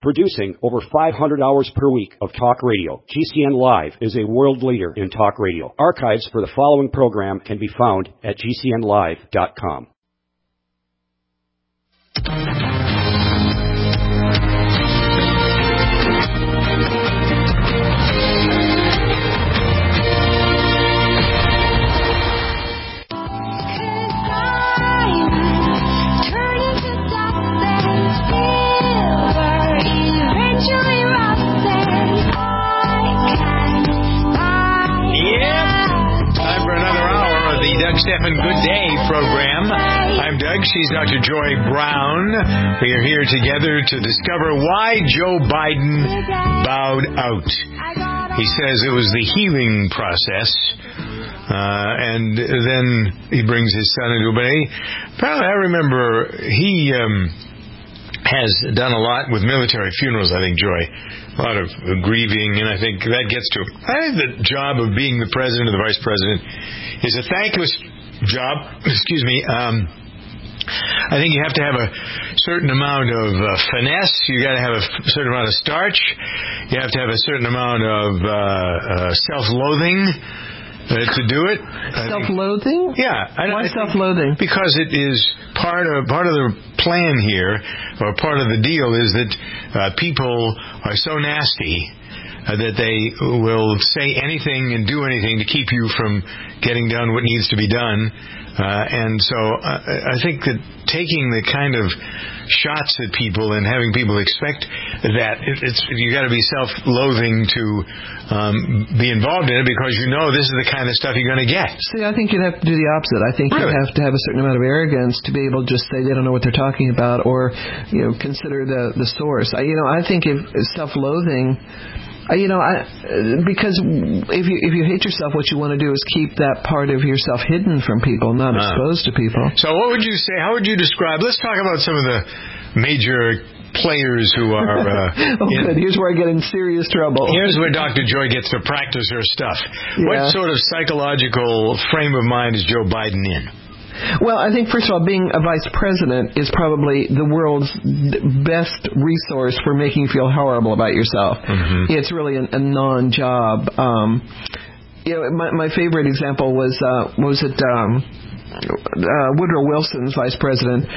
Producing over 500 hours per week of talk radio, GCN Live is a world leader in talk radio. Archives for the following program can be found at GCNlive.com. Doug Stephan Good Day program. I'm Doug. She's Dr. Joy Brown. We are here together to discover why Joe Biden bowed out. He says it was the healing process, and then he brings his son into it. Apparently, I remember he has done a lot with military funerals, I think, Joy. A lot of grieving, and I think that gets to I think the job of being the president or the vice president is a thankless job. Excuse me. I think you have to have a certain amount of finesse. You got to have a certain amount of starch. You have to have a certain amount of self-loathing to do it. Self-loathing? Yeah. Why self-loathing? Because it is part of the plan here, or part of the deal is that people are so nasty that they will say anything and do anything to keep you from getting done what needs to be done. And so I think that taking the kind of shots at people and having people expect that, you got to be self-loathing to be involved in it, because you know this is the kind of stuff you're going to get. See, I think you'd have to do the opposite. I think you'd have to have a certain amount of arrogance to be able to just say they don't know what they're talking about, or consider the source. I think if self-loathing. Because if you hate yourself, what you want to do is keep that part of yourself hidden from people, not exposed to people. So what would you say? How would you describe? Let's talk about some of the major players who are... good. Here's where I get in serious trouble. Here's where Dr. Joy gets to practice her stuff. Yeah. What sort of psychological frame of mind is Joe Biden in? Well, I think, first of all, being a vice president is probably the world's best resource for making you feel horrible about yourself. Mm-hmm. It's really a non-job. My favorite example was Woodrow Wilson's vice president,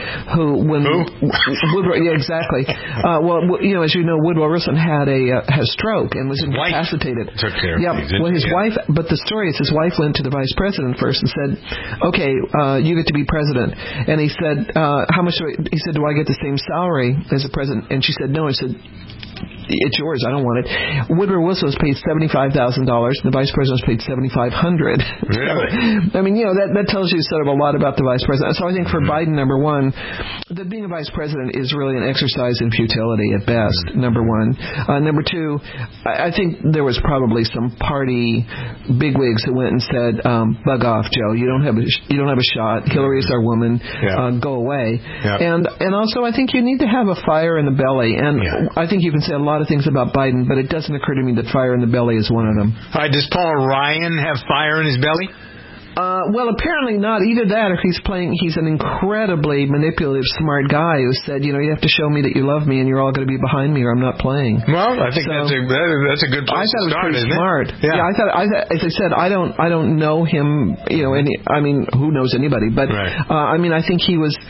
Woodrow, yeah, exactly. As you know, Woodrow Wilson had a stroke and was incapacitated. Took care of him. Well, his wife, but the story is his wife went to the vice president first and said, "Okay, you get to be president." And he said, "How much?" He said, "Do I get the same salary as the president?" And she said, "No." He said, "It's yours. I don't want it." Woodrow Wilson was paid $75,000. The vice president was paid $7,500. Really? So, I mean, that tells you sort of a lot about the vice president. So I think for Biden, number one, that being a vice president is really an exercise in futility at best. Number one. Number two, I think there was probably some party bigwigs who went and said, "Bug off, Joe. You don't have a shot. Hillary's our woman. Go away." Yeah. And also, I think you need to have a fire in the belly. And I think you can say a lot of things about Biden, but it doesn't occur to me that fire in the belly is one of them. Does Paul Ryan have fire in his belly? Well, apparently not. Either that, or he's an incredibly manipulative, smart guy who said, you have to show me that you love me, and you're all going to be behind me, or I'm not playing. Well, I think that's a good place to start, isn't it? Smart. Yeah, I thought, as I said, I don't know him. Who knows anybody? But I think he was.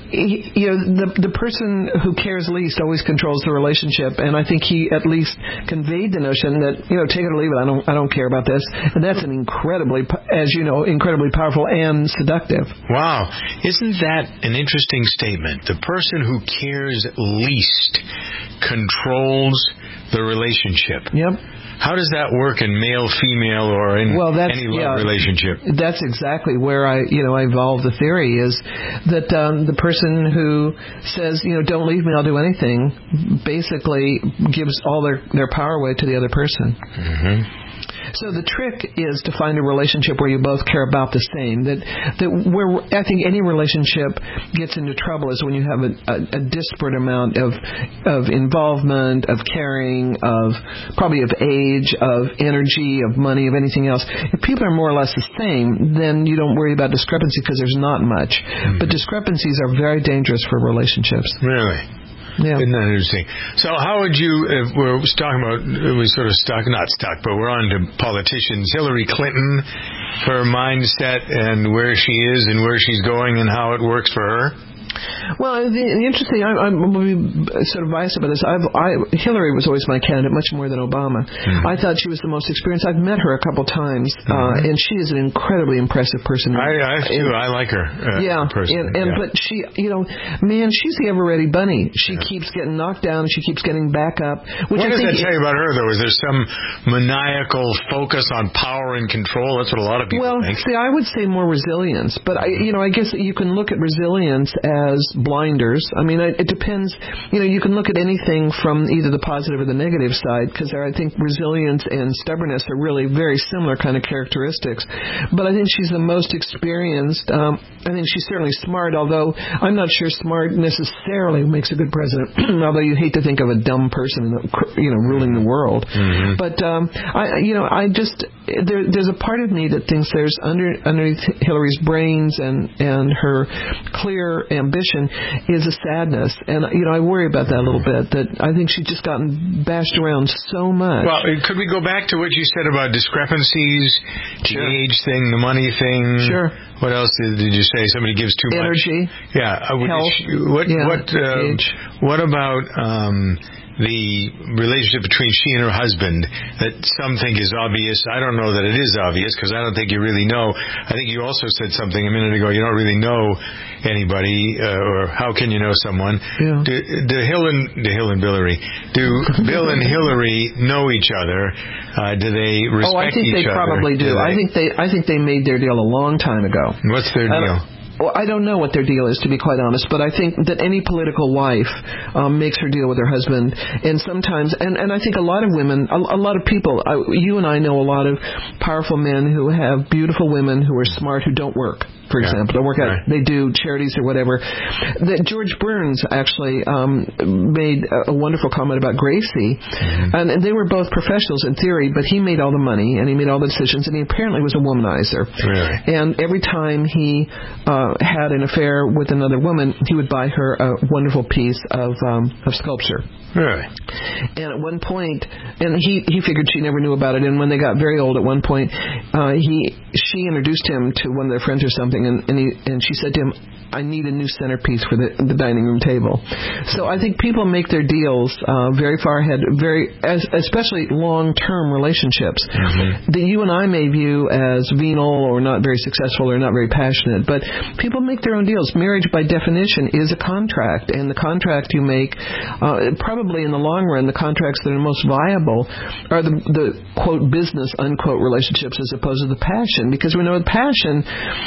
The person who cares least always controls the relationship, and I think he at least conveyed the notion that take it or leave it. I don't care about this, and that's an incredibly powerful and seductive. Wow, isn't that an interesting statement? The person who cares least controls the relationship. Yep. How does that work in male-female or in any love relationship? That's exactly where I evolved the theory, is that the person who says, don't leave me, I'll do anything, basically gives all their power away to the other person. Mm-hmm. So the trick is to find a relationship where you both care about the same. That where I think any relationship gets into trouble is when you have a disparate amount of involvement, of caring, of probably of age, of energy, of money, of anything else. If people are more or less the same, then you don't worry about discrepancy because there's not much. Mm-hmm. But discrepancies are very dangerous for relationships. Really? Yeah. Isn't that interesting? So how would you, we're talking about, we sort of not stuck, but we're on to politicians. Hillary Clinton, her mindset and where she is and where she's going and how it works for her? Well, the interesting, I'm sort of biased about this. Hillary was always my candidate, much more than Obama. Mm-hmm. I thought she was the most experienced. I've met her a couple times, and she is an incredibly impressive person. I too. I like her. But she, man, she's the ever-ready bunny. She keeps getting knocked down, and she keeps getting back up. What does that tell you about her, though? Is there some maniacal focus on power and control? That's what a lot of people think. See, I would say more resilience, but I guess that you can look at resilience as blinders. I mean, it depends. You can look at anything from either the positive or the negative side, because I think resilience and stubbornness are really very similar kind of characteristics. But I think she's the most experienced. I think she's certainly smart, although I'm not sure smart necessarily makes a good president. Although you hate to think of a dumb person, ruling the world. Mm-hmm. But there's a part of me that thinks there's underneath Hillary's brains and her clear ambition is a sadness, and I worry about that a little bit. That I think she's just gotten bashed around so much. Well, could we go back to what you said about discrepancies, the age thing, the money thing? Sure. What else did you say? Somebody gives too much. Energy. Yeah. Health. Age. What about the relationship between she and her husband that some think is obvious? I don't know that it is obvious, because I don't think you really know. I think you also said something a minute ago. You don't really know anybody, or how can you know someone? Yeah. Do Bill and Hillary know each other? Do they respect each other? Oh, I think they probably do. I think they made their deal a long time ago. What's their deal? Well, I don't know what their deal is, to be quite honest, but I think that any political wife makes her deal with her husband, and sometimes, and I think a lot of women, a lot of people, you and I know a lot of powerful men who have beautiful women who are smart, who don't work. For example, they work out. They do charities or whatever. That George Burns actually made a wonderful comment about Gracie, and they were both professionals in theory, but he made all the money and he made all the decisions, and he apparently was a womanizer. Really? And every time he had an affair with another woman, he would buy her a wonderful piece of sculpture. Really? And at one point, and he figured she never knew about it, and when they got very old, at one point, she introduced him to one of their friends or something, and she said to him, I need a new centerpiece for the dining room table. So I think people make their deals very far ahead, especially long-term relationships that you and I may view as venal or not very successful or not very passionate, but people make their own deals. Marriage, by definition, is a contract, and the contract you make, probably in the long run, the contracts that are most viable are the quote business unquote relationships as opposed to the passion, because we know the passion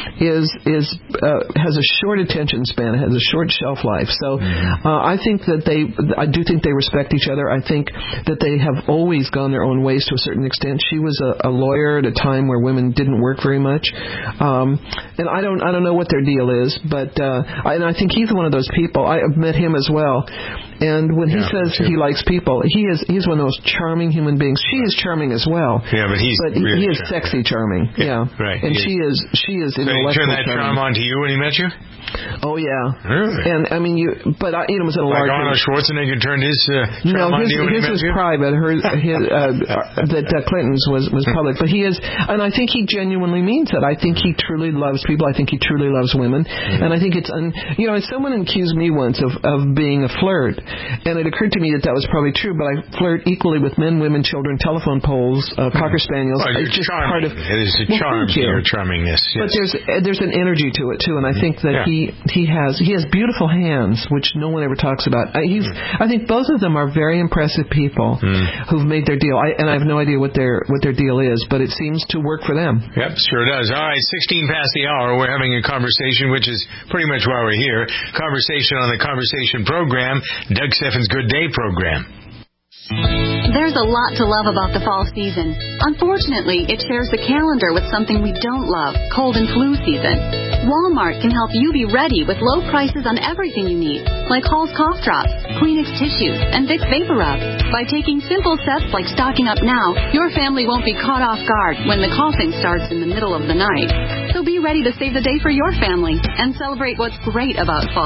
has a short attention span, it has a short shelf life. So I think that I do think they respect each other. I think that they have always gone their own ways to a certain extent. She was a lawyer at a time where women didn't work very much, and I don't know what their deal is, but I think he's one of those people. I've met him as well. And when he says he likes people, he's one of those charming human beings. She is charming as well. Yeah, but he is sexy charming. Yeah. Right. And she is So he turned that charm on to you when he met you? Oh yeah. Really? And I mean, it was at a large. Like Arnold Schwarzenegger turned his charm on to you when he met you? His was private. That Clinton's was public. But he is, and I think he genuinely means it. I think he truly loves people. I think he truly loves women. And I think someone accused me once of being a flirt, and it occurred to me that was probably true. But I flirt equally with men, women, children, telephone poles, cocker spaniels. Oh, it's just charming. part of. It is a charm to your charmingness. Yes. But there's an energy to it too, and I think that he has beautiful hands, which no one ever talks about. I think both of them are very impressive people who've made their deal. I have no idea what their deal is, but it seems to work for them. Yep, sure does. All right, 16 past the hour. We're having a conversation, which is pretty much why we're here. Conversation on the Conversation program, Doug Stephan's Good Day program. There's a lot to love about the fall season. Unfortunately, it shares the calendar with something we don't love, cold and flu season. Walmart can help you be ready with low prices on everything you need, like Hall's Cough Drops, Kleenex tissues, and Vicks Vapor Rub. By taking simple steps like stocking up now, your family won't be caught off guard when the coughing starts in the middle of the night. So be ready to save the day for your family and celebrate what's great about fall.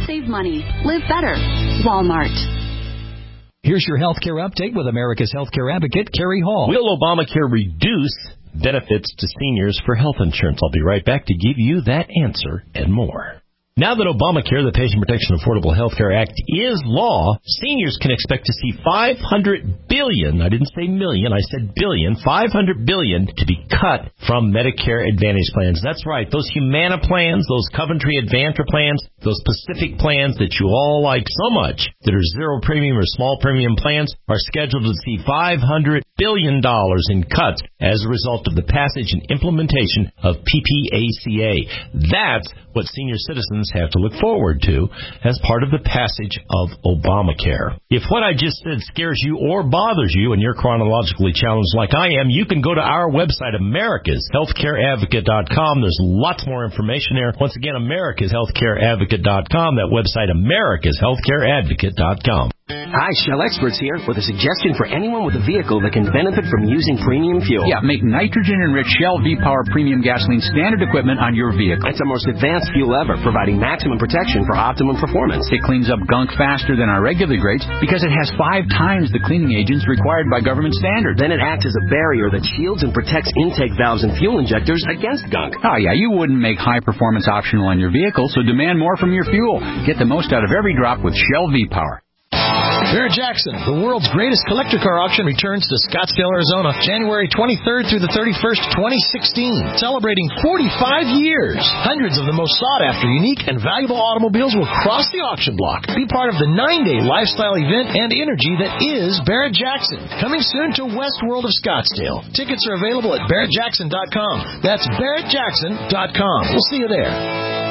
Save money. Live better. Walmart. Here's your healthcare update with America's Healthcare Advocate, Carrie Hall. Will Obamacare reduce benefits to seniors for health insurance? I'll be right back to give you that answer and more. Now that Obamacare, the Patient Protection Affordable Health Care Act, is law, seniors can expect to see $500 billion, I didn't say million, I said billion, $500 billion to be cut from Medicare Advantage plans. That's right, those Humana plans, those Coventry Advantage plans, those Pacific plans that you all like so much, that are zero premium or small premium plans, are scheduled to see $500 billion in cuts as a result of the passage and implementation of PPACA. That's what senior citizens have to look forward to as part of the passage of Obamacare. If what I just said scares you or bothers you and you're chronologically challenged like I am, you can go to our website, americashealthcareadvocate.com. There's lots more information there. Once again, americashealthcareadvocate.com. That website, americashealthcareadvocate.com. Hi, Shell Experts here with a suggestion for anyone with a vehicle that can benefit from using premium fuel. Yeah, make nitrogen-enriched Shell V-Power Premium Gasoline standard equipment on your vehicle. It's the most advanced fuel ever, providing maximum protection for optimum performance. It cleans up gunk faster than our regular grades because it has 5 times the cleaning agents required by government standards. Then it acts as a barrier that shields and protects intake valves and fuel injectors against gunk. Oh, yeah, you wouldn't make high performance optional on your vehicle, so demand more from your fuel. Get the most out of every drop with Shell V-Power. Barrett-Jackson, the world's greatest collector car auction, returns to Scottsdale, Arizona, January 23rd through the 31st, 2016. Celebrating 45 years. Hundreds of the most sought-after, unique, and valuable automobiles will cross the auction block. Be part of the 9-day lifestyle event and energy that is Barrett-Jackson. Coming soon to West World of Scottsdale. Tickets are available at barrettjackson.com. That's barrettjackson.com. We'll see you there.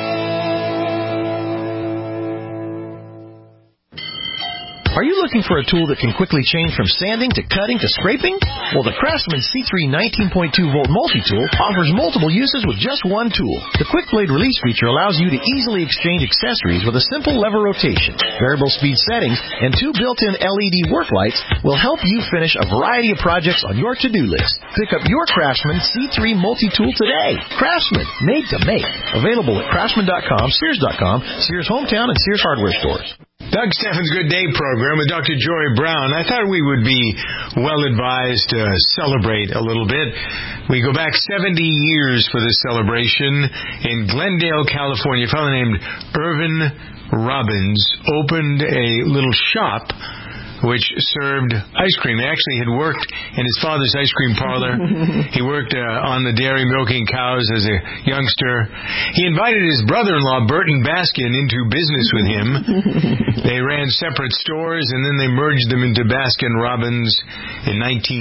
Are you looking for a tool that can quickly change from sanding to cutting to scraping? Well, the Craftsman C3 19.2-volt multi-tool offers multiple uses with just one tool. The quick blade release feature allows you to easily exchange accessories with a simple lever rotation. Variable speed settings and 2 built-in LED work lights will help you finish a variety of projects on your to-do list. Pick up your Craftsman C3 multi-tool today. Craftsman, made to make. Available at craftsman.com, Sears.com, Sears Hometown, and Sears Hardware stores. Doug Steffens' Good Day program with Dr. Joy Brown. I thought we would be well advised to celebrate a little bit. We go back 70 years for this celebration. In Glendale, California, a fellow named Irvin Robbins opened a little shop which served ice cream. He actually had worked in his father's ice cream parlor. He worked on the dairy milking cows as a youngster. He invited his brother-in-law, Burton Baskin, into business with him. They ran separate stores, and then they merged them into Baskin-Robbins in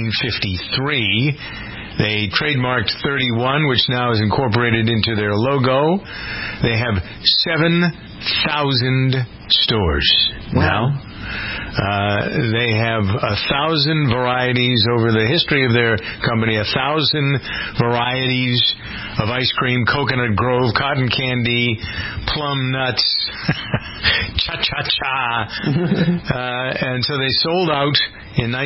1953. They trademarked 31, which now is incorporated into their logo. They have 7,000 stores now. They have 1,000 varieties over the history of their company, 1,000 varieties of ice cream, Coconut Grove, cotton candy, plum nuts, cha-cha-cha. And so they sold out in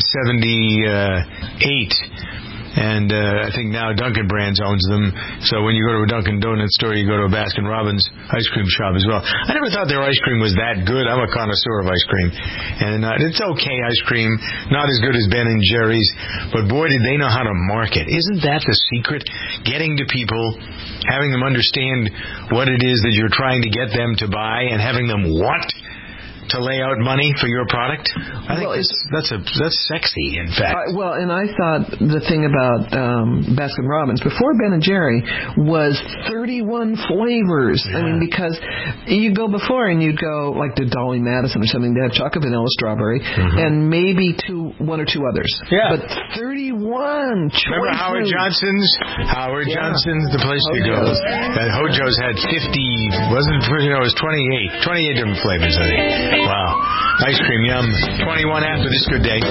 1978. And I think now Dunkin' Brands owns them. So when you go to a Dunkin' Donuts store, you go to a Baskin-Robbins ice cream shop as well. I never thought their ice cream was that good. I'm a connoisseur of ice cream. And it's okay ice cream, not as good as Ben & Jerry's. But boy, did they know how to market. Isn't that the secret? Getting to people, having them understand what it is that you're trying to get them to buy, and having them want to lay out money for your product. I think that's sexy, in fact. And I thought the thing about Baskin-Robbins before Ben & Jerry was 31 flavors. Yeah. I mean, because you go before and you'd go like to Dolly Madison or something. They have chocolate, vanilla, strawberry, and maybe one or two others. Yeah. But 31 choices. Remember Howard Johnson's? Howard Johnson's, the place to go. Hojo's had 50, wasn't it? It was 28 different flavors, I think. Wow. Ice cream, yum. 21 after this Good Day.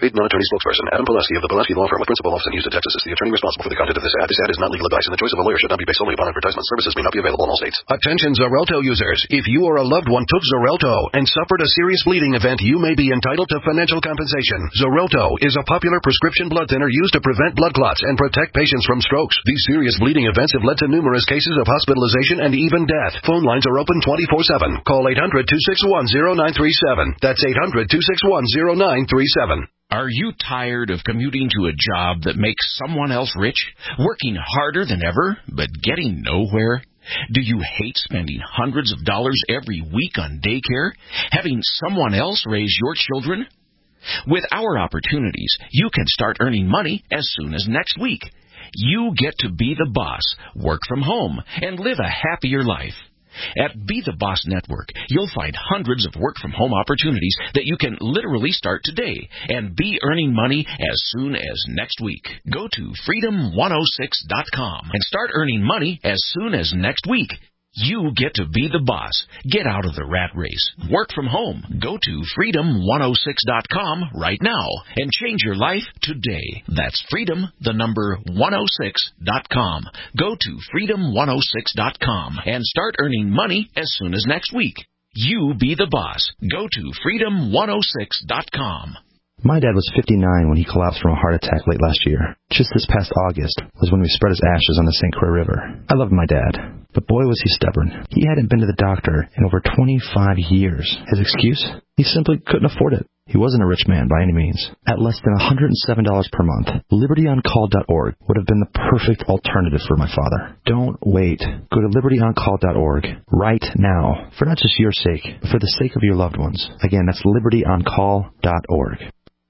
Paid non-attorney spokesperson Adam Pulaski of the Pulaski Law Firm with principal office in Houston, Texas is the attorney responsible for the content of this ad. This ad is not legal advice, and the choice of a lawyer should not be based solely upon advertisement. Services may not be available in all states. Attention Xarelto users. If you or a loved one took Xarelto and suffered a serious bleeding event, you may be entitled to financial compensation. Xarelto is a popular prescription blood thinner used to prevent blood clots and protect patients from strokes. These serious bleeding events have led to numerous cases of hospitalization and even death. Phone lines are open 24/7. Call 800-261-0937. That's 800-261-0937. Are you tired of commuting to a job that makes someone else rich, working harder than ever, but getting nowhere? Do you hate spending hundreds of dollars every week on daycare, having someone else raise your children? With our opportunities, you can start earning money as soon as next week. You get to be the boss, work from home, and live a happier life. At Be the Boss Network, you'll find hundreds of work-from-home opportunities that you can literally start today and be earning money as soon as next week. Go to freedom106.com and start earning money as soon as next week. You get to be the boss. Get out of the rat race. Work from home. Go to freedom106.com right now and change your life today. That's freedom106.com. Go to freedom106.com and start earning money as soon as next week. You be the boss. Go to freedom106.com. My dad was 59 when he collapsed from a heart attack late last year. Just this past August was when we spread his ashes on the St. Croix River. I loved my dad, but boy was he stubborn. He hadn't been to the doctor in over 25 years. His excuse? He simply couldn't afford it. He wasn't a rich man by any means. At less than $107 per month, LibertyOnCall.org would have been the perfect alternative for my father. Don't wait. Go to LibertyOnCall.org right now, for not just your sake, but for the sake of your loved ones. Again, that's LibertyOnCall.org.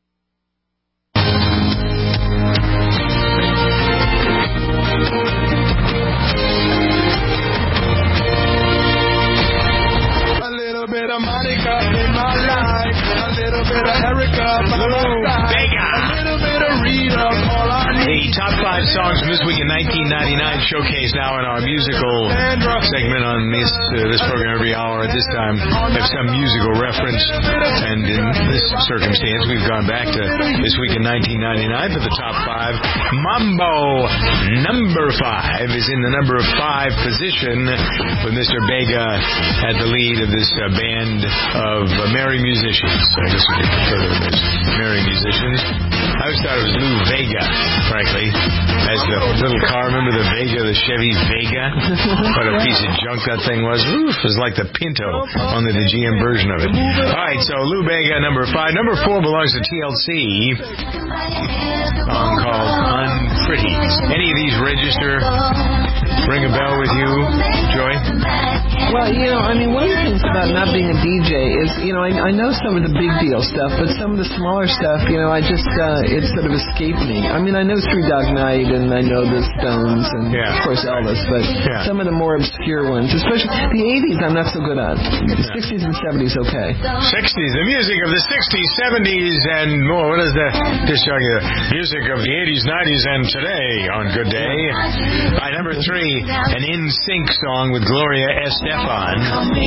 Monica in my life, a little bit of Erica by my side, a little bit of Rita, all I need. The top 5 songs from this week in 1999 showcase now in our musical segment on this program every hour. At this time, have some musical reference, and in this circumstance, we've gone back to this week in 1999 for the top 5. Mambo number 5 is in the number 5 position with Mr. Bega at the lead of this band of merry musicians. I guess we could refer to them as merry musicians. I always thought it was Lou Vega, frankly, as the little car. Remember the Vega, the Chevy Vega? What a piece of junk that thing was. Oof, it was like the Pinto, only the GM version of it. All right, so Lou Vega, number 5. Number 4 belongs to TLC. Song called Unpretty. Any of these register? Ring a bell with you, Joy? Well, one of the things about not being a DJ is, I know some of the big deal stuff, but some of the smaller stuff, it sort of escaped me. I mean, I know Three Dog Night, and I know the Stones, and of course Elvis, but some of the more obscure ones, especially the 80s, I'm not so good at. The 60s and 70s, okay. 60s, the music of the 60s, 70s, and more. What is that? Just showing you the music of the 80s, 90s, and today on Good Day. All right, number 3, an NSYNC song with Gloria Estefan.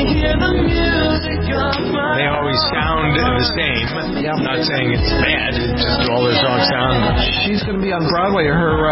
They always sound the same. I'm not saying it's bad, it's just all their songs sound. She's going to be on Broadway.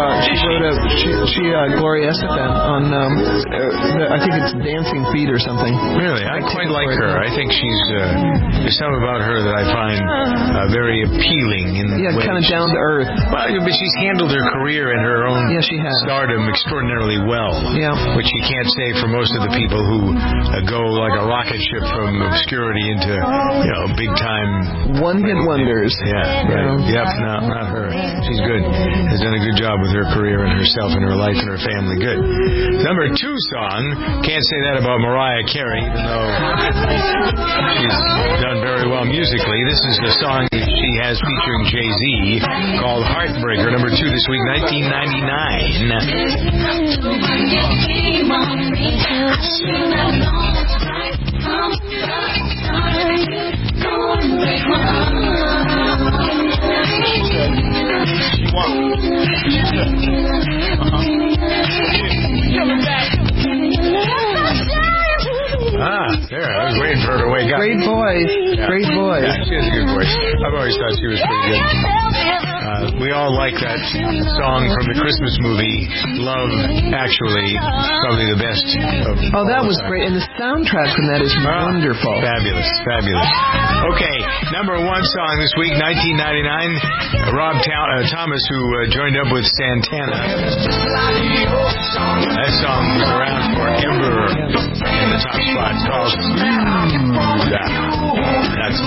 Gloria Estefan on, I think it's Dancing Feet or something. Really? I quite like her. I think she's, there's something about her that I find very appealing. Kind of down to earth. Well, but she's handled her career and her own stardom extraordinarily well. Which you can't say for most of the people who go like a rocket ship from obscurity into, big time. One-hit wonders. Yeah, right. Yep, no, not her. She's good. Has done a good job with her career and herself and her life and her family. Good. Number 2 song, can't say that about Mariah Carey, even though she's done very well musically. This is the song she has featuring Jay-Z called Heartbreaker. Number 2 this week, 1999. There. I was waiting for her to wake up. Great voice. Yeah. Great voice. Yeah, she has a good voice. I've always thought she was pretty good. We all like that song from the Christmas movie, Love Actually, probably the best of that was time. great. And the soundtrack from that is wonderful. Fabulous, fabulous. Okay, number one song this week, 1999, Rob Thomas, who joined up with Santana. That song was around forever in the top spot, called That's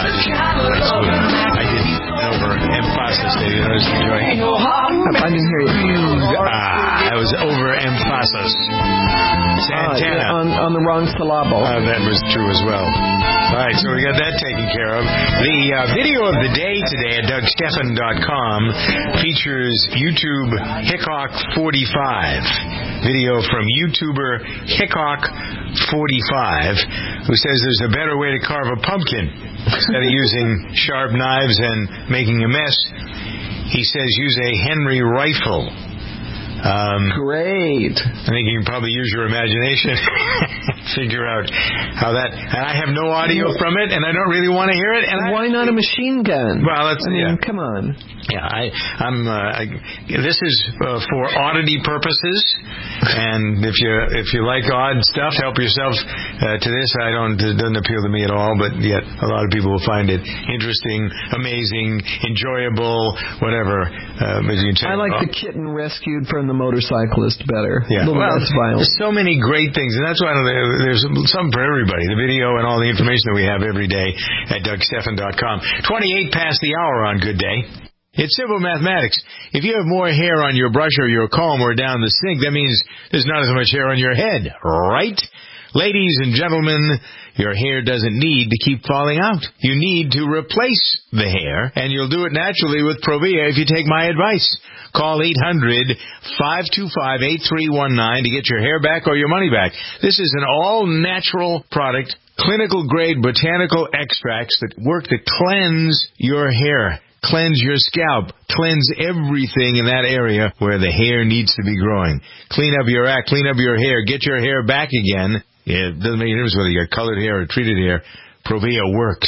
I didn't over emphasis. Did you notice the joint? I didn't hear you. That was over emphasis. Santana. On the wrong syllable. That was true as well. All right, so we got that taken care of. The video of the day today at DougStephan.com features YouTube Hickok45. Video from YouTuber Hickok45, who says there's a better way to carve a pumpkin. Instead of using sharp knives and making a mess, he says use a Henry rifle. Great. I think you can probably use your imagination, figure out how that. And I have no audio from it, and I don't really want to hear it. And why not a machine gun? Well, that's come on. Yeah, this is for oddity purposes, and if you like odd stuff, help yourself to this. It doesn't appeal to me at all, but yet a lot of people will find it interesting, amazing, enjoyable, whatever. But you can say, I like the kitten rescued from the motorcyclist better. Yeah, well, there's so many great things, and that's why there's some for everybody. The video and all the information that we have every day at DougStephan.com. 28 past the hour on Good Day. It's simple mathematics. If you have more hair on your brush or your comb or down the sink, that means there's not as much hair on your head, right? Ladies and gentlemen, your hair doesn't need to keep falling out. You need to replace the hair, and you'll do it naturally with Provia if you take my advice. Call 800-525-8319 to get your hair back or your money back. This is an all-natural product, clinical-grade botanical extracts that work to cleanse your hair. Cleanse your scalp. Cleanse everything in that area where the hair needs to be growing. Clean up your act. Clean up your hair. Get your hair back again. It doesn't make any difference whether you got colored hair or treated hair. Provia works.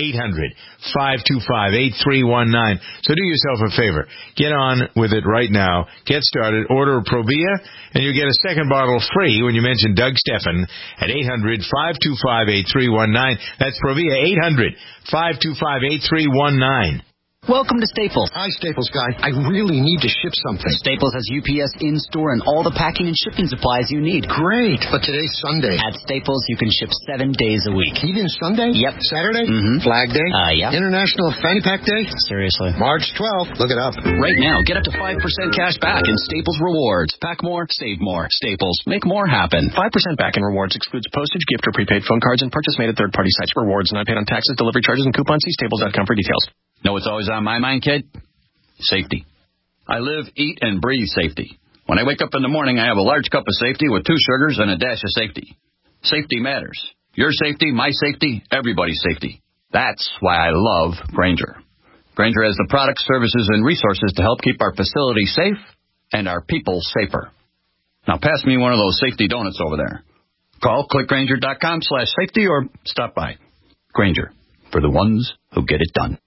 800-525-8319. So do yourself a favor. Get on with it right now. Get started. Order Provia, and you get a second bottle free when you mention Doug Stephan at 800-525-8319. That's Provia, 800-525-8319. Welcome to Staples. Hi, Staples guy. I really need to ship something. Staples has UPS in-store and all the packing and shipping supplies you need. Great. But today's Sunday. At Staples, you can ship 7 days a week. Even Sunday? Yep. Saturday? Mm-hmm. Flag Day? Yeah. International Fanny Pack Day? Seriously. March 12th. Look it up. Right now, get up to 5% cash back in Staples Rewards. Pack more, save more. Staples. Make more happen. 5% back in rewards excludes postage, gift, or prepaid phone cards and purchase made at third-party sites. Rewards not paid on taxes, delivery charges, and coupons. See Staples.com for details. Know what's always on my mind, kid? Safety. I live, eat, and breathe safety. When I wake up in the morning, I have a large cup of safety with 2 sugars and a dash of safety. Safety matters. Your safety, my safety, everybody's safety. That's why I love Grainger. Grainger has the products, services, and resources to help keep our facilities safe and our people safer. Now pass me one of those safety donuts over there. Call clickgrainger.com/safety or stop by. Grainger, for the ones who get it done.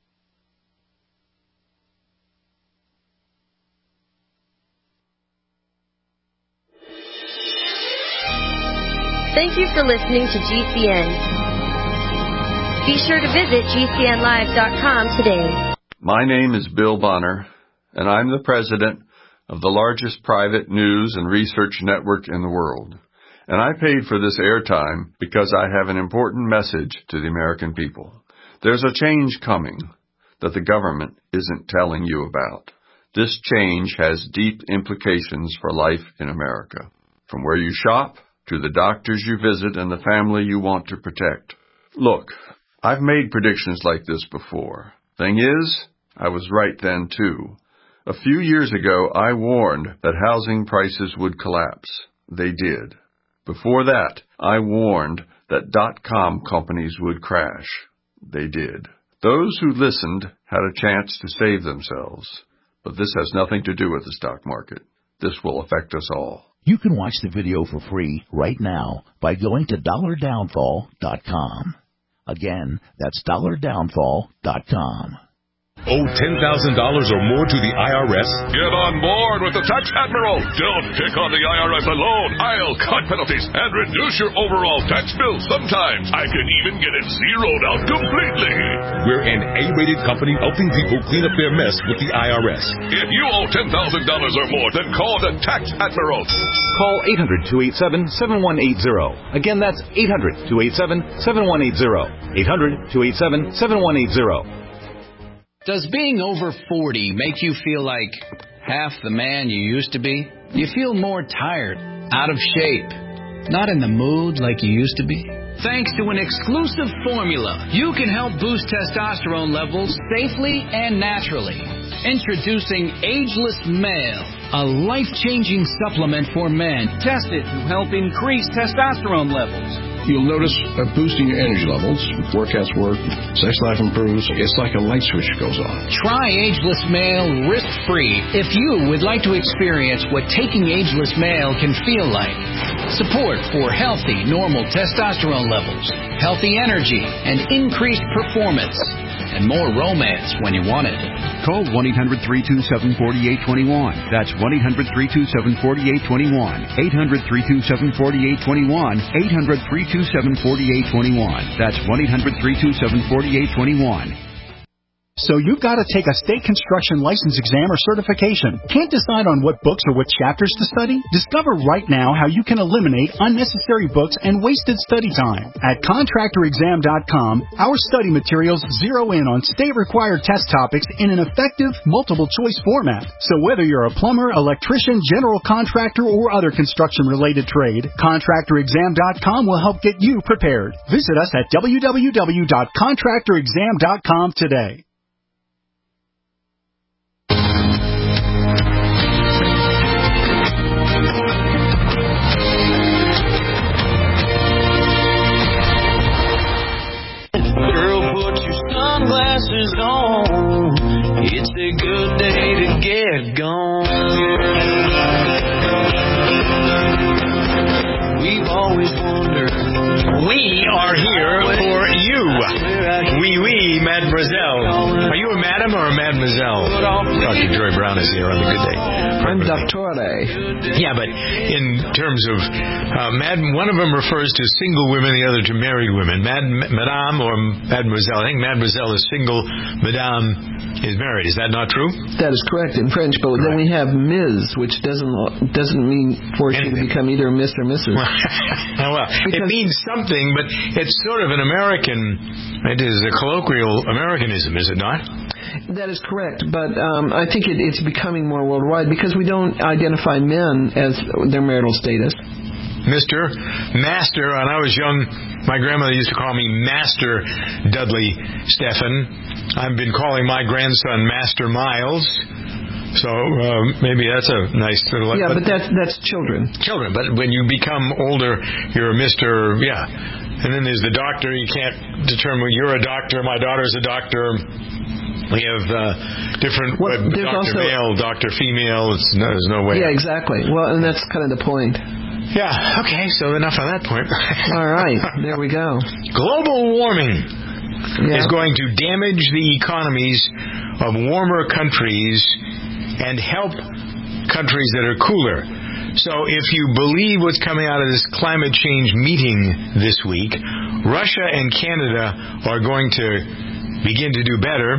Thank you for listening to GCN. Be sure to visit GCNlive.com today. My name is Bill Bonner, and I'm the president of the largest private news and research network in the world. And I paid for this airtime because I have an important message to the American people. There's a change coming that the government isn't telling you about. This change has deep implications for life in America. From where you shop to the doctors you visit and the family you want to protect. Look, I've made predictions like this before. Thing is, I was right then too. A few years ago, I warned that housing prices would collapse. They did. Before that, I warned that .com companies would crash. They did. Those who listened had a chance to save themselves. But this has nothing to do with the stock market. This will affect us all. You can watch the video for free right now by going to DollarDownfall.com. Again, that's dollardownfall.com. Owe $10,000 or more to the IRS? Get on board with the Tax Admiral. Don't pick on the IRS alone. I'll cut penalties and reduce your overall tax bill. Sometimes I can even get it zeroed out completely. We're an A-rated company helping people clean up their mess with the IRS. If you owe $10,000 or more, then call the Tax Admiral. Call 800-287-7180. Again, that's 800-287-7180. 800-287-7180. Does being over 40 make you feel like half the man you used to be? You feel more tired, out of shape, not in the mood like you used to be? Thanks to an exclusive formula, you can help boost testosterone levels safely and naturally. Introducing Ageless Male, a life-changing supplement for men tested to help increase testosterone levels. You'll notice a boost in your energy levels, workouts work, sex life improves. It's like a light switch goes on. Try Ageless Male risk-free if you would like to experience what taking Ageless Male can feel like. Support for healthy, normal testosterone levels, healthy energy, and increased performance. And more romance when you want it. Call 1-800-327-4821. That's 1-800-327-4821. 800-327-4821. 800-327-4821. That's 1-800-327-4821. So you've got to take a state construction license exam or certification. Can't decide on what books or what chapters to study? Discover right now how you can eliminate unnecessary books and wasted study time. At contractorexam.com, our study materials zero in on state-required test topics in an effective, multiple-choice format. So whether you're a plumber, electrician, general contractor, or other construction-related trade, contractorexam.com will help get you prepared. Visit us at www.contractorexam.com today. Sunglasses on, it's a good day to get gone. We've always wondered. We are here for you. Oui, mademoiselle. Are you a madam or a mademoiselle? Dr. Joy Brown is here on the Good Day. I'm Doctore. Yeah, but in terms of madam, one of them refers to single women, the other to married women. Madame or mademoiselle. I think mademoiselle is single, madame is married. Is that not true? That is correct in French, but then we have Ms., which doesn't mean force you to become either Miss or Mrs. Well, it means something, but it's sort of an American, it is a colloquial Americanism, is it not? That is correct, but I think it's becoming more worldwide because we don't identify men as their marital status. Mr., Master, when I was young, my grandmother used to call me Master Dudley Stephan. I've been calling my grandson Master Miles. So maybe that's a nice little... Yeah, but that's children. Children, but when you become older, you're a Mr. Yeah. And then there's the doctor. You can't determine you're a doctor, my daughter's a doctor. We have different doctor male, doctor female. There's no way. Yeah, exactly. Well, and that's kind of the point. Yeah, okay, so enough on that point. All right, there we go. Global warming is going to damage the economies of warmer countries and help countries that are cooler. So if you believe what's coming out of this climate change meeting this week, Russia and Canada are going to begin to do better,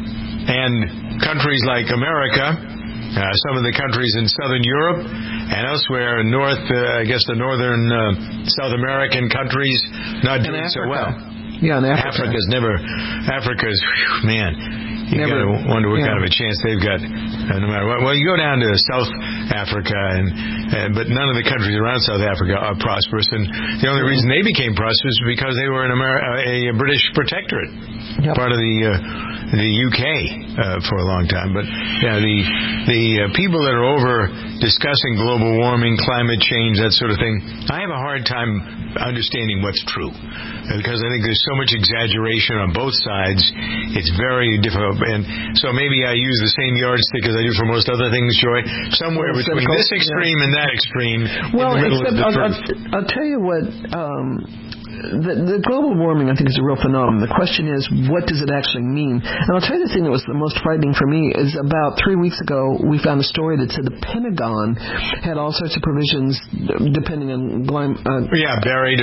and countries like America, some of the countries in Southern Europe and elsewhere, the northern South American countries, not doing so well. Yeah, and Africa. Africa's, man. You got to wonder what kind of a chance they've got, no matter what. Well, you go down to South Africa, but none of the countries around South Africa are prosperous. And the only reason they became prosperous is because they were a British protectorate, part of the UK for a long time. But yeah, the people that are over discussing global warming, climate change, that sort of thing, I have a hard time understanding what's true, because I think there's so much exaggeration on both sides. It's very difficult, and so maybe I use the same yardstick as I do for most other things, Joy, somewhere between this extreme and that extreme. Well, in the middle of the I'll tell you what the global warming, I think, is a real phenomenon. The question is, what does it actually mean? And I'll tell you the thing that was the most frightening for me is about 3 weeks ago, we found a story that said the Pentagon had all sorts of provisions depending on buried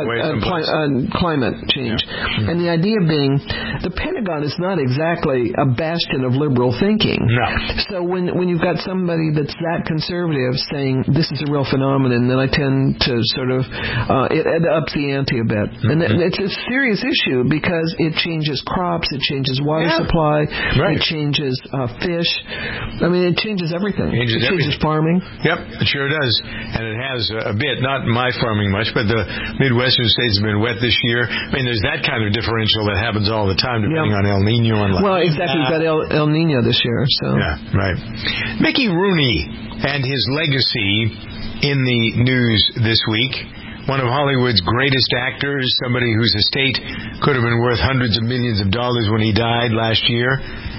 climate change. Yeah. And the idea being, the Pentagon is not exactly a bastion of liberal thinking. No. So when you've got somebody that's that conservative saying this is a real phenomenon, then I tend to sort of it ups the ante a bit. And it's a serious issue because it changes crops, it changes water supply, it changes fish. I mean, it changes everything. It changes farming. Yep, it sure does. And it has a bit, not my farming much, but the Midwestern states have been wet this year. I mean, there's that kind of differential that happens all the time depending on El Nino and well, exactly. We've got El Nino this year. So. Yeah, right. Mickey Rooney and his legacy in the news this week. One of Hollywood's greatest actors, somebody whose estate could have been worth hundreds of millions of dollars when he died last year.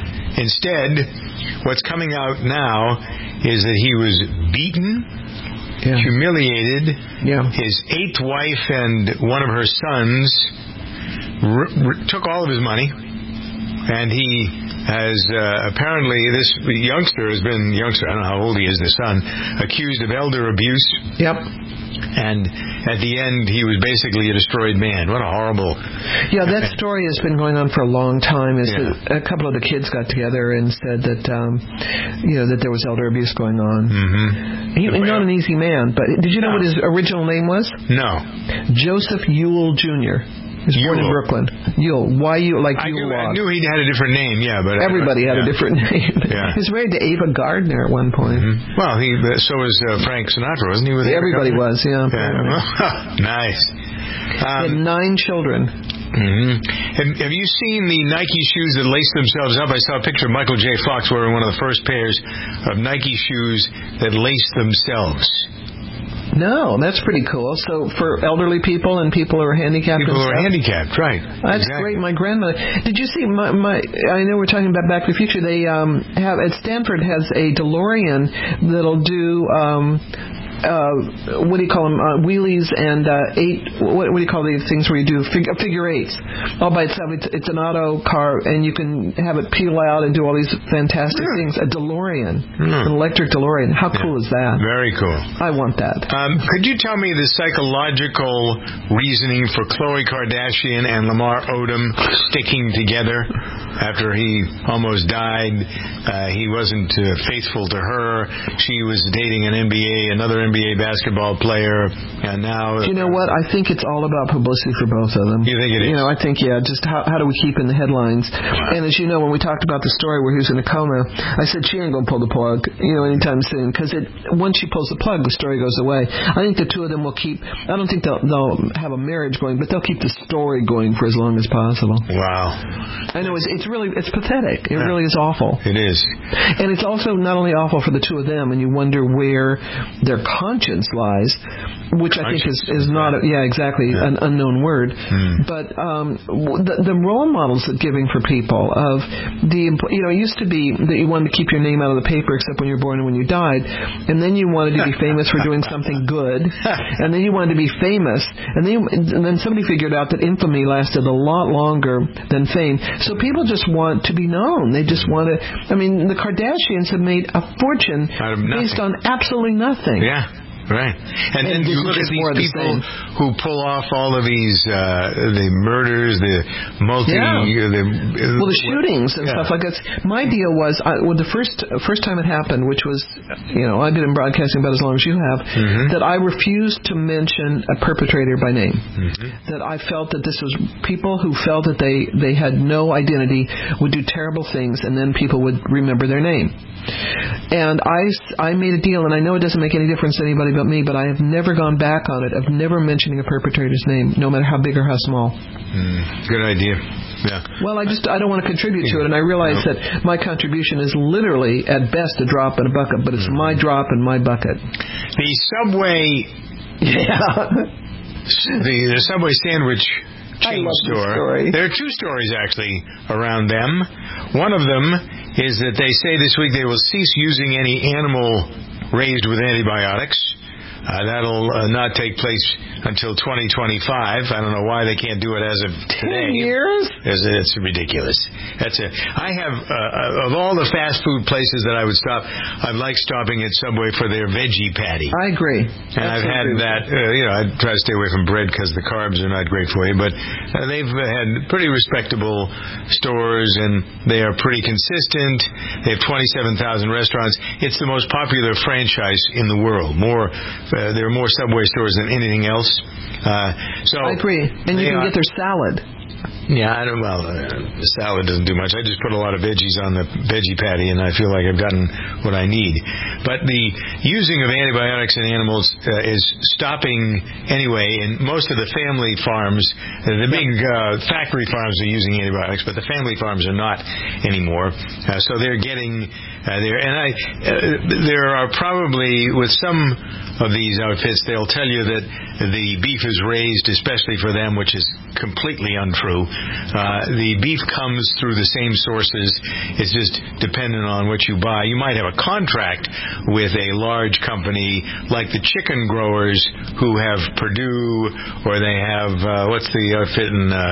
Instead, what's coming out now is that he was beaten, humiliated. His 8th wife and one of her sons took all of his money, and he has apparently, this youngster, I don't know how old he is, the son, accused of elder abuse. And at the end, he was basically a destroyed man. What a horrible... Yeah, that story has been going on for a long time. A couple of the kids got together and said that, that there was elder abuse going on. He was not an easy man, but did you know what his original name was? No. Joseph Ewell Jr. He was born in Brooklyn. Ewell. Why you like Ewell? I knew he had a different name, but... Everybody had a different name. He was married to Ava Gardner at one point. Well, so was Frank Sinatra, wasn't he? With everybody was, Nice. He had 9 children. Have you seen the Nike shoes that lace themselves up? I saw a picture of Michael J. Fox wearing one of the first pairs of Nike shoes that lace themselves. No, that's pretty cool. So for elderly people and people who are handicapped. People who are handicapped, right? That's great. My grandmother. Did you see my? I know we're talking about Back to the Future. They have at Stanford has a DeLorean that'll do. What do you call them? Wheelies and what do you call these things where you do figure eights all by itself? It's an auto car, and you can have it peel out and do all these fantastic things. A DeLorean, an electric DeLorean. How cool is that? Very cool. I want that. Could you tell me the psychological reasoning for Khloe Kardashian and Lamar Odom sticking together after he almost died? He wasn't faithful to her. She was dating another NBA basketball player, and now... You know what? I think it's all about publicity for both of them. You think it is? I think, just how do we keep in the headlines? And as you know, when we talked about the story where he was in a coma, I said she ain't going to pull the plug, anytime soon, because once she pulls the plug, the story goes away. I think the two of them will keep... I don't think they'll have a marriage going, but they'll keep the story going for as long as possible. Wow. I know, it's pathetic. It really is awful. It is. And it's also not only awful for the two of them, and you wonder where their conscience lies, which I think is not an unknown word. But the role models that giving for people of it used to be that you wanted to keep your name out of the paper except when you were born and when you died, and then you wanted to be famous for doing something good, and then you wanted to be famous, and then somebody figured out that infamy lasted a lot longer than fame. So people just want to be known. They just want to. I mean, the Kardashians have made a fortune based on absolutely nothing. Yeah. Right. And you look at these people who pull off all of these, the murders, the the shootings and stuff like that. My deal was, the first time it happened, which was, I've been in broadcasting about as long as you have, that I refused to mention a perpetrator by name. That I felt that this was people who felt that they had no identity, would do terrible things, and then people would remember their name. And I made a deal, and I know it doesn't make any difference to anybody but me, but I have never gone back on it of never mentioning a perpetrator's name, no matter how big or how small. Good idea. Yeah. Well, I don't want to contribute to it, and I realize that my contribution is literally, at best, a drop in a bucket, but it's my drop in my bucket. The Subway... the Subway sandwich chain store. There are two stories, actually, around them. One of them is that they say this week they will cease using any animal raised with antibiotics. That'll not take place until 2025. I don't know why they can't do it as of today. 10 years? It's ridiculous. I have, of all the fast food places that I would stop, I like stopping at Subway for their veggie patty. I agree. And I've had that, I try to stay away from bread because the carbs are not great for you, but they've had pretty respectable stores, and they are pretty consistent. They have 27,000 restaurants. It's the most popular franchise in the world. There are more Subway stores than anything else. So I agree. And you can get their salad. Yeah, the salad doesn't do much. I just put a lot of veggies on the veggie patty, and I feel like I've gotten what I need. But the using of antibiotics in animals is stopping anyway, and most of the family farms, the big factory farms are using antibiotics, but the family farms are not anymore. So they're getting there. And there are probably, with some of these outfits, they'll tell you that the beef is raised especially for them, which is completely untrue. The beef comes through the same sources. It's just dependent on what you buy. You might have a contract with a large company like the chicken growers who have Purdue, or they have what's the outfit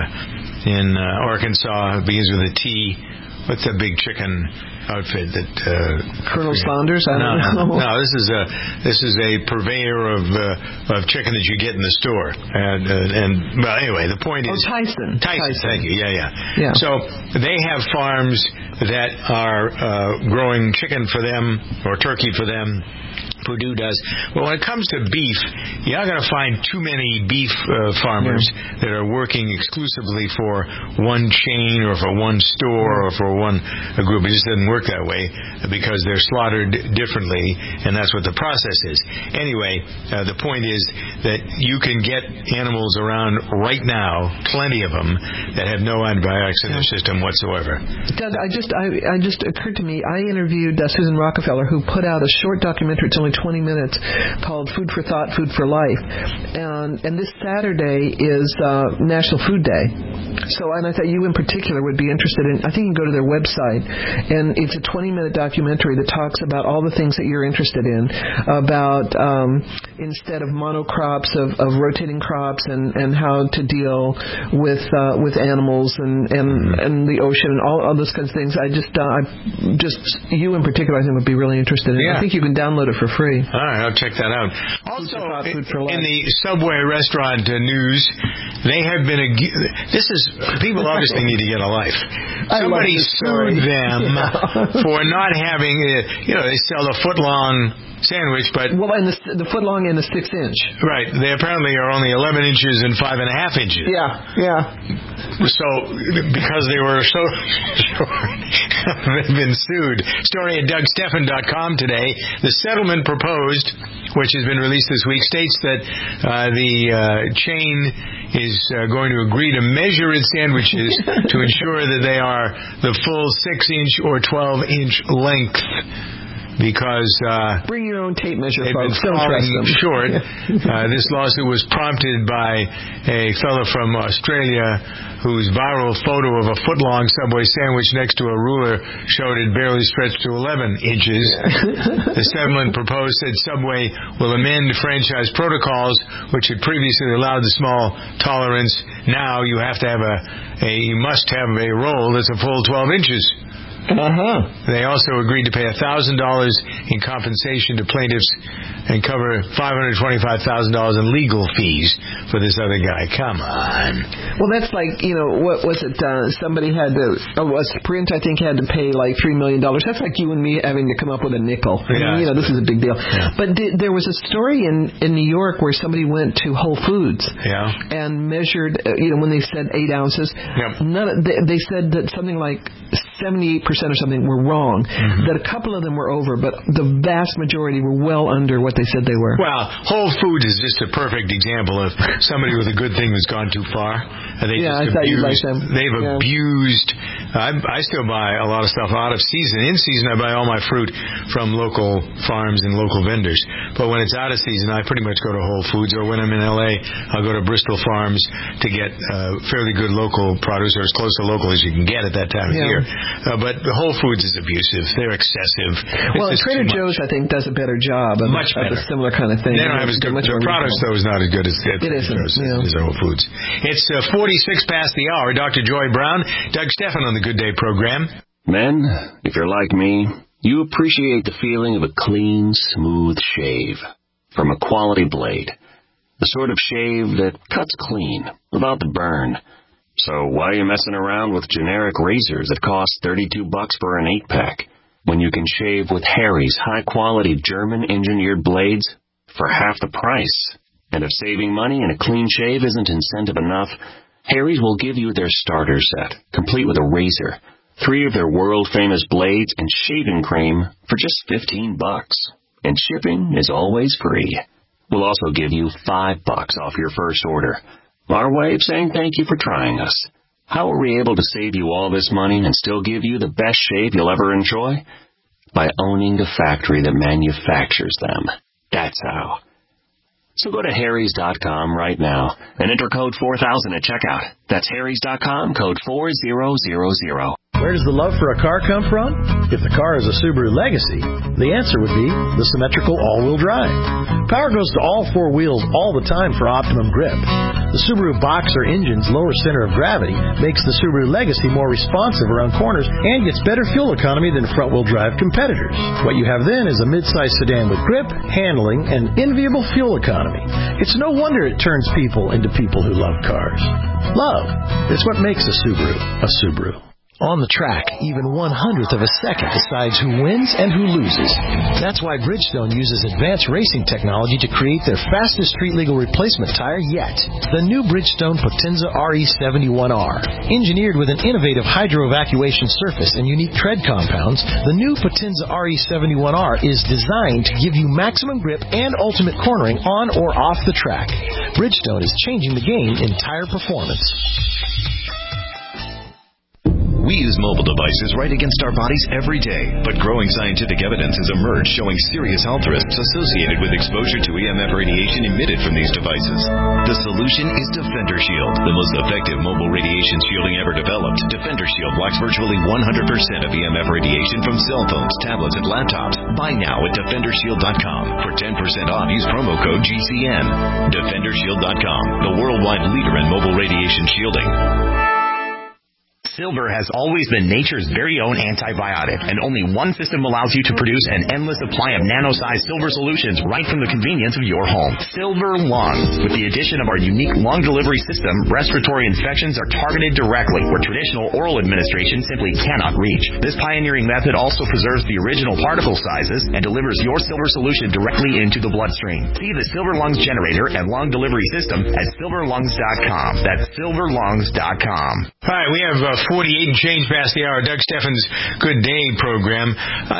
in Arkansas? It begins with a T. What's that big chicken outfit that Colonel Saunders? I don't know. No, this is a purveyor of chicken that you get in the store. And well, anyway, the point is Tyson. Thank you. Yeah. So they have farms that are growing chicken for them or turkey for them. Purdue does. Well, when it comes to beef, you're not going to find too many beef farmers that are working exclusively for one chain or for one store or for one group. It just doesn't work that way because they're slaughtered differently, and that's what the process is. Anyway, the point is that you can get animals around right now, plenty of them, that have no antibiotics in their system whatsoever. Doug, I just occurred to me, I interviewed Susan Rockefeller, who put out a short documentary. It's only 20 minutes, called Food for Thought, Food for Life. And this Saturday is National Food Day. And I thought you in particular would be interested in, I think you can go to their website, and it's a 20-minute documentary that talks about all the things that you're interested in, about instead of monocrops, of rotating crops, and how to deal with animals and the ocean and all those kinds of things. You in particular, I think would be really interested in. Yeah. I think you can download it for free. All right, I'll check that out. Also, in the Subway restaurant news, they have been people obviously need to get a life. Somebody sued them for not having, they sell a foot-long sandwich, but and the foot long and the 6 inch. Right, they apparently are only 11 inches and 5.5 inches. Yeah. So because they were so short, they've been sued. Story at DougStephan.com today. The settlement proposed, which has been released this week, states that the chain is going to agree to measure its sandwiches to ensure that they are the full 6-inch or 12-inch length. Because bring your own tape measure, they've folks. been Don't trust falling them. short. This lawsuit was prompted by a fellow from Australia whose viral photo of a foot-long Subway sandwich next to a ruler showed it barely stretched to 11 inches. The settlement proposed said Subway will amend franchise protocols, which had previously allowed the small tolerance. Now you have to have you must have a roll that's a full 12 inches. They also agreed to pay $1,000 in compensation to plaintiffs and cover $525,000 in legal fees for this other guy. Come on. Well, that's like, what was it? Somebody had to, Sprint, I think, had to pay like $3 million. That's like you and me having to come up with a nickel. This is a big deal. Yeah. But there was a story in New York where somebody went to Whole Foods and measured, when they said 8 ounces, they said that something like 78% or something were wrong, that a couple of them were over, but the vast majority were well under what they said they were. Well, Whole Foods is just a perfect example of somebody with a good thing that's gone too far. They've abused I still buy a lot of stuff out of season. In season, I buy all my fruit from local farms and local vendors. But when it's out of season, I pretty much go to Whole Foods, or when I'm in L.A., I'll go to Bristol Farms to get fairly good local produce, or as close to local as you can get at that time of year. But Whole Foods is abusive. They're excessive. Well, Trader Joe's, I think, does a better job of a similar kind of thing. They don't have as good. Their products, though, is not as good as Trader Joe's as Whole Foods. It's 46 past the hour. Dr. Joy Brown, Doug Stephan on the Good Day program. Men, if you're like me, you appreciate the feeling of a clean, smooth shave from a quality blade. The sort of shave that cuts clean, without the burn. So why are you messing around with generic razors that cost $32 for an 8-pack when you can shave with Harry's high-quality German-engineered blades for half the price? And if saving money and a clean shave isn't incentive enough, Harry's will give you their starter set, complete with a razor, 3 of their world-famous blades, and shaving cream for just $15. And shipping is always free. We'll also give you $5 off your first order. Our way of saying thank you for trying us. How are we able to save you all this money and still give you the best shave you'll ever enjoy? By owning the factory that manufactures them. That's how. So go to harrys.com right now and enter code 4000 at checkout. That's harrys.com, code 4000. Where does the love for a car come from? If the car is a Subaru Legacy, the answer would be the symmetrical all-wheel drive. Power goes to all 4 wheels all the time for optimum grip. The Subaru Boxer engine's lower center of gravity makes the Subaru Legacy more responsive around corners and gets better fuel economy than front-wheel drive competitors. What you have then is a mid-size sedan with grip, handling, and enviable fuel economy. It's no wonder it turns people into people who love cars. Love. It's what makes a Subaru a Subaru. On the track, even 1/100th of a second decides who wins and who loses. That's why Bridgestone uses advanced racing technology to create their fastest street-legal replacement tire yet. The new Bridgestone Potenza RE71R. Engineered with an innovative hydro-evacuation surface and unique tread compounds, the new Potenza RE71R is designed to give you maximum grip and ultimate cornering on or off the track. Bridgestone is changing the game in tire performance. We use mobile devices right against our bodies every day, but growing scientific evidence has emerged showing serious health risks associated with exposure to EMF radiation emitted from these devices. The solution is Defender Shield, the most effective mobile radiation shielding ever developed. Defender Shield blocks virtually 100% of EMF radiation from cell phones, tablets, and laptops. Buy now at DefenderShield.com. For 10% off, use promo code GCN. DefenderShield.com, the worldwide leader in mobile radiation shielding. Silver has always been nature's very own antibiotic, and only one system allows you to produce an endless supply of nano-sized silver solutions right from the convenience of your home. Silver Lungs. With the addition of our unique lung delivery system, respiratory infections are targeted directly, where traditional oral administration simply cannot reach. This pioneering method also preserves the original particle sizes and delivers your silver solution directly into the bloodstream. See the Silver Lungs generator and lung delivery system at silverlungs.com. That's silverlungs.com. Hi, we have 48 and change past the hour. Doug Stephan's Good Day program.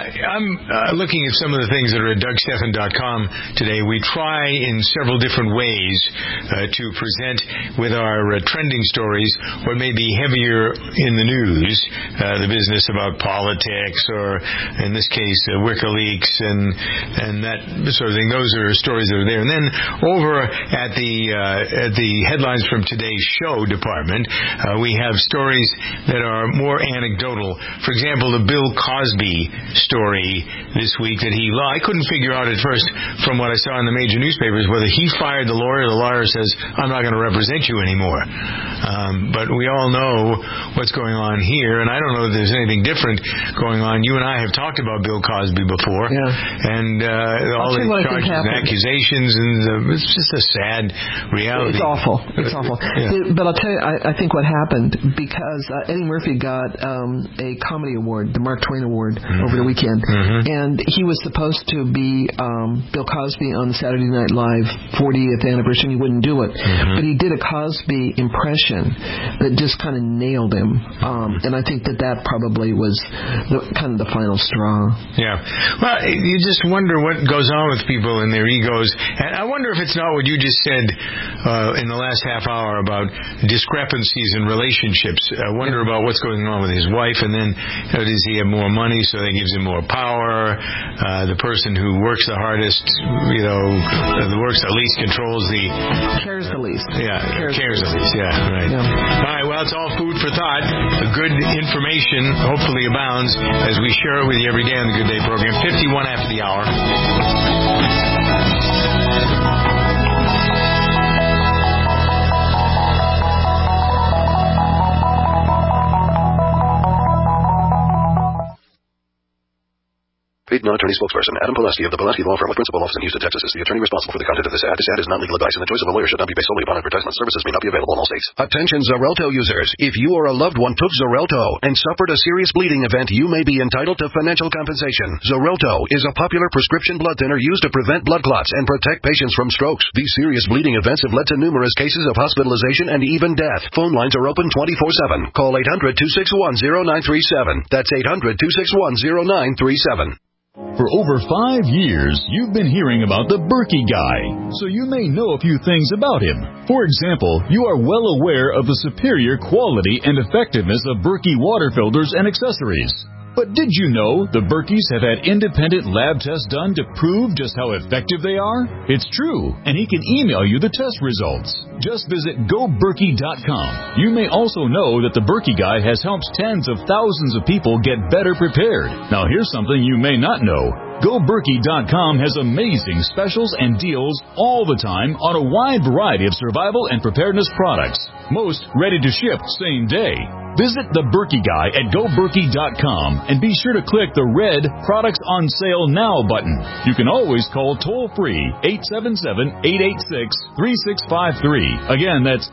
I'm looking at some of the things that are at DougStephan.com today. We try in several different ways to present with our trending stories what may be heavier in the news, the business about politics, or in this case, WikiLeaks and that sort of thing. Those are stories that are there. And then over at the headlines from today's show department, we have stories that are more anecdotal. For example, the Bill Cosby story this week that I couldn't figure out at first from what I saw in the major newspapers whether he fired the lawyer. The lawyer says, I'm not going to represent you anymore. But we all know what's going on here, and I don't know if there's anything different going on. You and I have talked about Bill Cosby before, and all the charges and accusations, and it's just a sad reality. It's awful. It's awful. Yeah. But I'll tell you, I think what happened, because Eddie Murphy got a comedy award, the Mark Twain Award, over the weekend, and he was supposed to be Bill Cosby on Saturday Night Live 40th anniversary, and he wouldn't do it. But he did a Cosby impression that just kind of nailed him, and I think that probably was kind of the final straw. Yeah. Well, you just wonder what goes on with people and their egos, and I wonder if it's not what you just said in the last half hour about discrepancies in relationships. One wonder about what's going on with his wife, and then does he have more money, so that gives him more power? The person who works the hardest, works the least controls the... Cares the least. Yeah, cares the least. Yeah, right. Yeah. All right, well, it's all food for thought. Good information hopefully abounds as we share it with you every day on the Good Day program. 51 after the hour. Paid non-attorney spokesperson Adam Pulaski of the Pulaski Law Firm with principal office in Houston, Texas is the attorney responsible for the content of this ad. This ad is not legal advice, and the choice of a lawyer should not be based solely upon advertisement. Services may not be available in all states. Attention Xarelto users. If you or a loved one took Xarelto and suffered a serious bleeding event, you may be entitled to financial compensation. Xarelto is a popular prescription blood thinner used to prevent blood clots and protect patients from strokes. These serious bleeding events have led to numerous cases of hospitalization and even death. Phone lines are open 24/7. Call 800-261-0937. That's 800-261-0937. For over 5 years, you've been hearing about the Berkey guy, so you may know a few things about him. For example, you are well aware of the superior quality and effectiveness of Berkey water filters and accessories. But did you know the Berkeys have had independent lab tests done to prove just how effective they are? It's true, and he can email you the test results. Just visit GoBerkey.com. You may also know that the Berkey Guy has helped tens of thousands of people get better prepared. Now here's something you may not know. GoBerkey.com has amazing specials and deals all the time on a wide variety of survival and preparedness products. Most ready to ship same day. Visit the Berkey Guy at GoBerkey.com and be sure to click the red Products on Sale Now button. You can always call toll-free 877-886-3653. Again, that's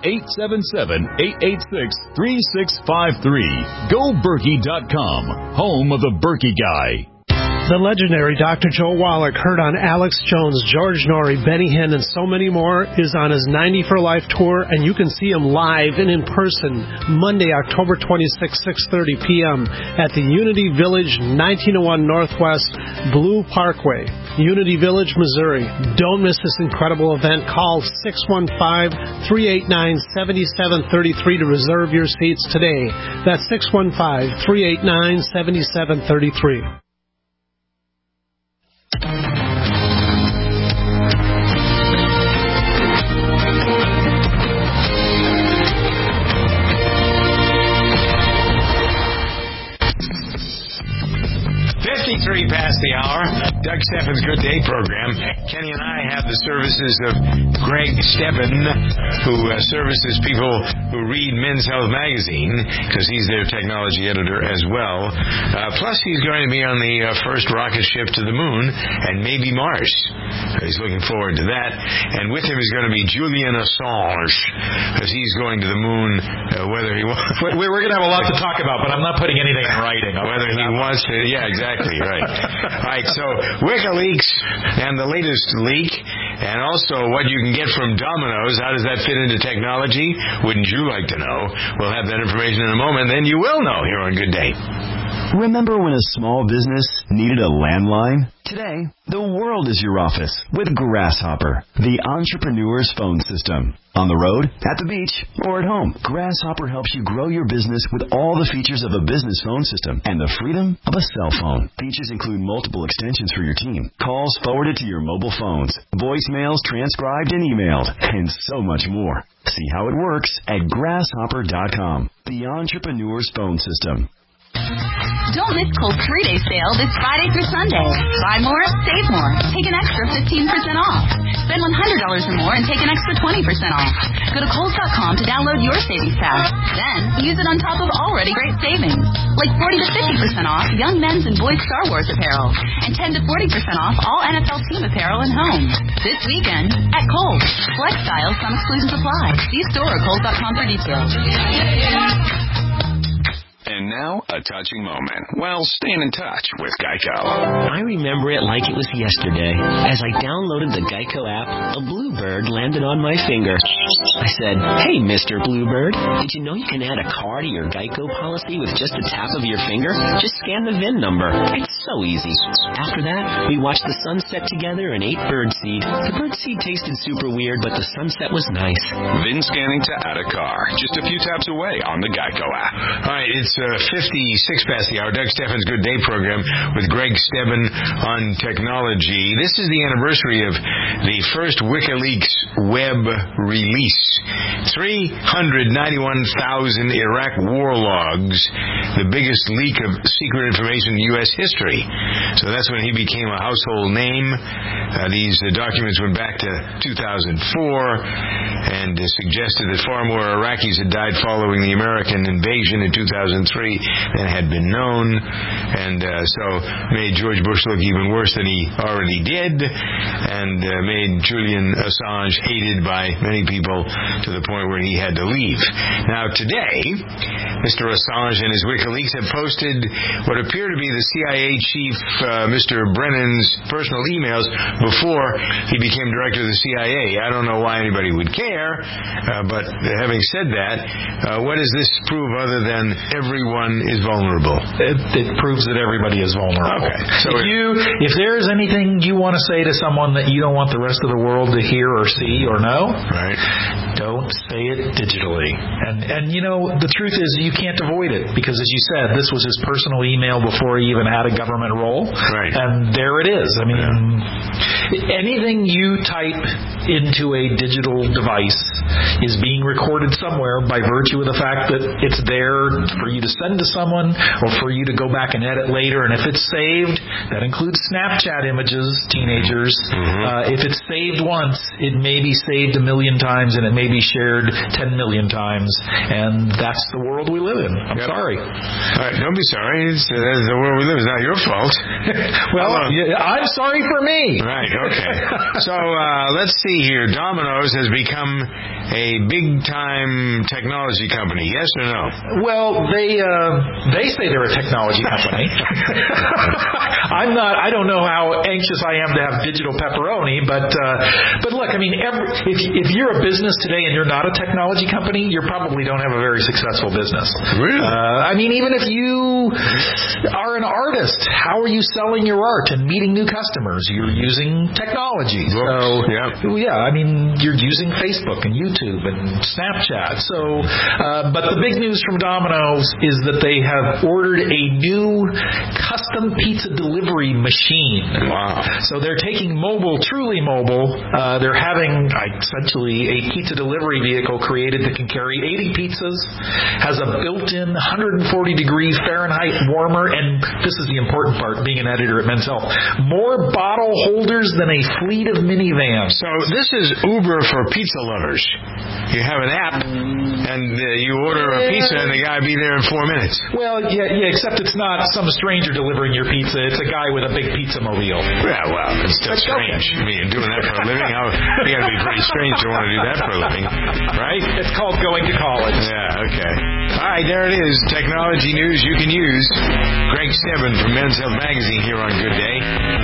877-886-3653. GoBerkey.com, home of the Berkey Guy. The legendary Dr. Joe Wallach, heard on Alex Jones, George Norrie, Benny Hinn, and so many more, is on his 90 for Life tour, and you can see him live and in person Monday, October 26, 6:30 p.m. at the Unity Village, 1901 Northwest Blue Parkway, Unity Village, Missouri. Don't miss this incredible event. Call 615-389-7733 to reserve your seats today. That's 615-389-7733. 53 past the hour. Doug Stephan's Good Day program. Kenny and I have the services of Greg Stephan, who services people who read Men's Health magazine, because he's their technology editor as well. Plus, he's going to be on the first rocket ship to the moon and maybe Mars. He's looking forward to that. And with him is going to be Julian Assange, because he's going to the moon, whether he wants. We're going to have a lot to talk about, but I'm not putting anything in writing. Whether he wants to. Yeah, exactly. Right. All right. So WikiLeaks and the latest leak, and also what you can get from Domino's. How does that fit into technology? Wouldn't you like to know? We'll have that information in a moment. Then you will know here on Good Day. Remember when a small business needed a landline? Today, the world is your office with Grasshopper, the entrepreneur's phone system. On the road, at the beach, or at home, Grasshopper helps you grow your business with all the features of a business phone system and the freedom of a cell phone. Features include multiple extensions for your team, calls forwarded to your mobile phones, voicemails transcribed and emailed, and so much more. See how it works at Grasshopper.com, the entrepreneur's phone system. Don't miss Kohl's 3-day sale this Friday through Sunday. Buy more, save more. Take an extra 15% off. Spend $100 or more and take an extra 20% off. Go to Kohl's.com to download your savings pack. Then use it on top of already great savings. Like 40 to 50% off young men's and boys' Star Wars apparel. And 10 to 40% off all NFL team apparel and home. This weekend at Kohl's. Select styles, some exclusions apply. See store or Kohl's.com for details. And now, a touching moment. Well, staying in touch with Geico. I remember it like it was yesterday. As I downloaded the Geico app, a bluebird landed on my finger. I I said, "Hey, Mr. Bluebird, did you know you can add a car to your Geico policy with just a tap of your finger? Just scan the VIN number. It's so easy." After that, we watched the sunset together and ate birdseed. The birdseed tasted super weird, but the sunset was nice. VIN scanning to add a car. Just a few taps away on the Geico app. All right, it's 56 past the hour. Doug Stephan's Good Day program with Greg Stebbin on technology. This is the anniversary of the first WikiLeaks web release. 391,000 Iraq war logs, the biggest leak of secret information in U.S. history. So that's when he became a household name. These documents went back to 2004 and suggested that far more Iraqis had died following the American invasion in 2003 than had been known, and so made George Bush look even worse than he already did, and made Julian Assange hated by many people to the point where he had to leave. Now today, Mr. Assange and his WikiLeaks have posted what appear to be the CIA chief, Mr. Brennan's personal emails before he became director of the CIA. I don't know why anybody would care, but having said that, what does this prove other than everyone is vulnerable? It proves that everybody is vulnerable. Okay. So if there's anything you want to say to someone that you don't want the rest of the world to hear or see or know, right, don't say it digitally. And you know, the truth is you can't avoid it, because as you said, this was his personal email before he even had a government role. Right. And there it is. I mean, anything you type into a digital device is being recorded somewhere by virtue of the fact that it's there for you to send to someone or for you to go back and edit later. And if it's saved, that includes Snapchat images, teenagers. If it's saved once, it may be saved 1 million times, and it may be shared 10 million times. And that's the world we live in. I'm sorry. All right, don't be sorry. It's the world we live in. It's not your fault. Well, I'm sorry for me. Right, okay. So let's see here. Domino's has become a big-time technology company, yes or no? Well, they say they're a technology company. I don't know how anxious I am to have digital pepperoni, but look, I mean, if you're a business today and you're not a technology company, you probably don't have a very successful business. Really? I mean, even if you are an artist, how are you selling your art and meeting new customers? You're using technology. I mean, you're using Facebook and YouTube and Snapchat. So, but the big news from Domino's is that they have ordered a new custom pizza delivery machine. Wow. So they're taking mobile, truly mobile. They're having essentially a pizza delivery vehicle created that can carry 80 pizzas, has a built-in 140-degree Fahrenheit warmer, and this is the important part, being an editor at Men's Health, more bottle holders than a fleet of minivans. So this is Uber for pizza lovers. You have an app, and you order a pizza, and the guy will be there in 4 minutes. Well, yeah, except it's not some stranger delivering your pizza. It's a guy with a big pizza mobile. Yeah, well, it's still strange. I mean, doing that for a living, you got to be pretty strange to want to do that for a living, right? It's called going to college. Yeah, okay. All right, there it is. Technology news you can use. Greg Stebbin from Men's Health Magazine here on Good Day.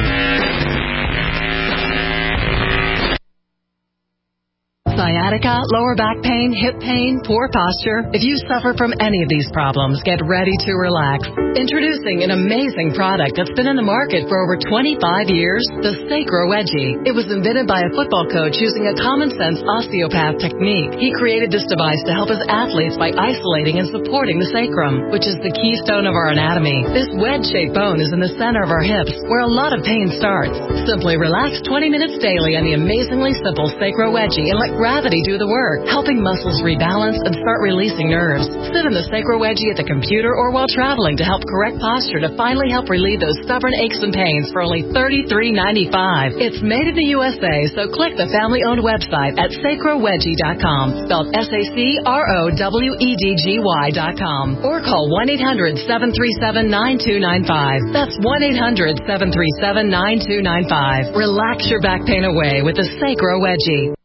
Sciatica, lower back pain, hip pain, poor posture. If you suffer from any of these problems, get ready to relax. Introducing an amazing product that's been in the market for over 25 years, the Sacro Wedgie. It was invented by a football coach using a common-sense osteopath technique. He created this device to help his athletes by isolating and supporting the sacrum, which is the keystone of our anatomy. This wedge-shaped bone is in the center of our hips, where a lot of pain starts. Simply relax 20 minutes daily on the amazingly simple Sacro Wedgie and let gravity do the work, helping muscles rebalance and start releasing nerves. Sit in the Sacro Wedgie at the computer or while traveling to help correct posture to finally help relieve those stubborn aches and pains for only $33.95. It's made in the USA, so click the family-owned website at sacrowedgie.com, spelled SACROWEDGY.com, or call 1-800-737-9295. That's 1-800-737-9295. Relax your back pain away with the Sacro Wedgie.